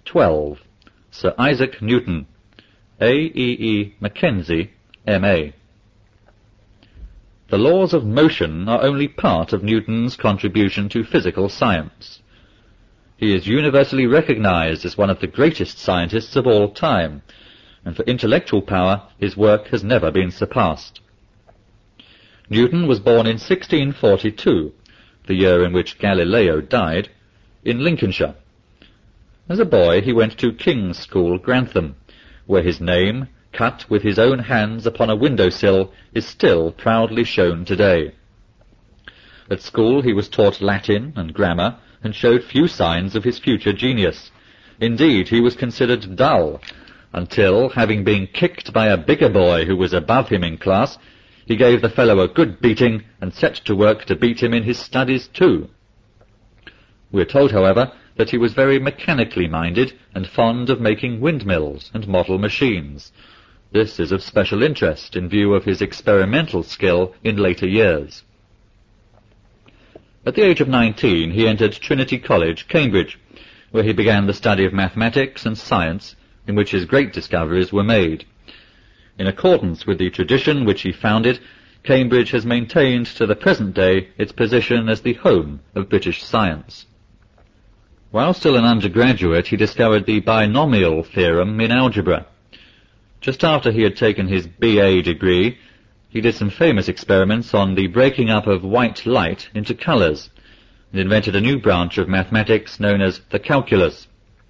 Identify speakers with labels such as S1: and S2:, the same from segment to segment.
S1: 12. Sir Isaac Newton, A.E.E. Mackenzie, M.A. The laws of motion are only part of Newton's contribution to physical science. He is universally recognized as one of the greatest scientists of all time, and for intellectual power his work has never been surpassed. Newton was born in 1642, the year in which Galileo died, in Lincolnshire. As a boy he went to King's School, Grantham, where his name, cut with his own hands upon a windowsill, is still proudly shown today. At school he was taught Latin and grammar, and showed few signs of his future genius. Indeed, he was considered dull, until, having been kicked by a bigger boy who was above him in class, he gave the fellow a good beating and set to work to beat him in his studies too. We are told, however, that he was very mechanically minded and fond of making windmills and model machines. This is of special interest in view of his experimental skill in later years. At the age of 19 he entered Trinity College, Cambridge, where he began the study of mathematics and science, in which his great discoveries were made. In accordance with the tradition which he founded, Cambridge has maintained to the present day its position as the home of British science. While still an undergraduate, he discovered the binomial theorem in algebra. Just after he had taken his B.A. degree, he did some famous experiments on the breaking up of white light into colours, and invented a new branch of mathematics known as the calculus.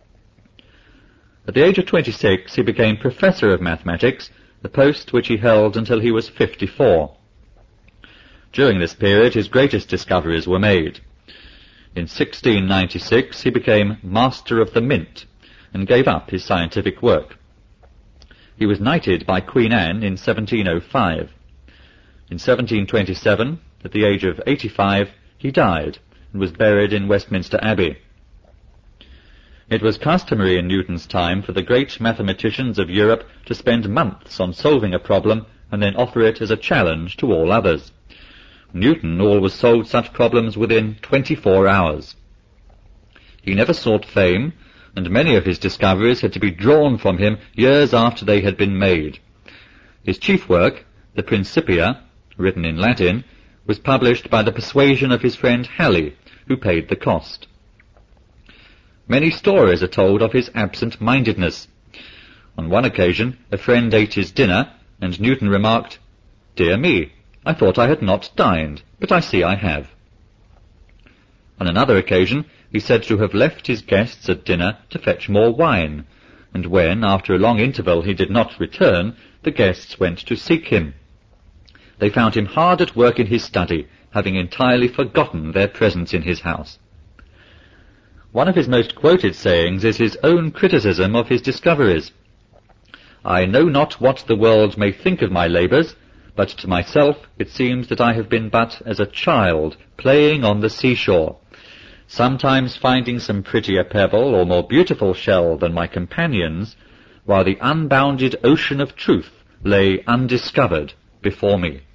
S1: At the age of 26 he became Professor of Mathematics, a post which he held until he was 54. During this period his greatest discoveries were made. In 1696 he became Master of the Mint, and gave up his scientific work. He was knighted by Queen Anne in 1705. In 1727, at the age of 85, he died, and was buried in Westminster Abbey. It was customary in Newton's time for the great mathematicians of Europe to spend months on solving a problem and then offer it as a challenge to all others. Newton always solved such problems within 24 hours. He never sought fame, and many of his discoveries had to be drawn from him years after they had been made. His chief work, the Principia, written in Latin, was published by the persuasion of his friend Halley, who paid the cost. Many stories are told of his absent-mindedness. On one occasion, a friend ate his dinner, and Newton remarked, "Dear me, I thought I had not dined, but I see I have." On another occasion, he said to have left his guests at dinner to fetch more wine, and when, after a long interval, he did not return, the guests went to seek him. They found him hard at work in his study, having entirely forgotten their presence in his house. One of his most quoted sayings is his own criticism of his discoveries. "I know not what the world may think of my labours, but to myself it seems that I have been but as a child playing on the seashore, sometimes finding some prettier pebble or more beautiful shell than my companions, while the unbounded ocean of truth lay undiscovered before me."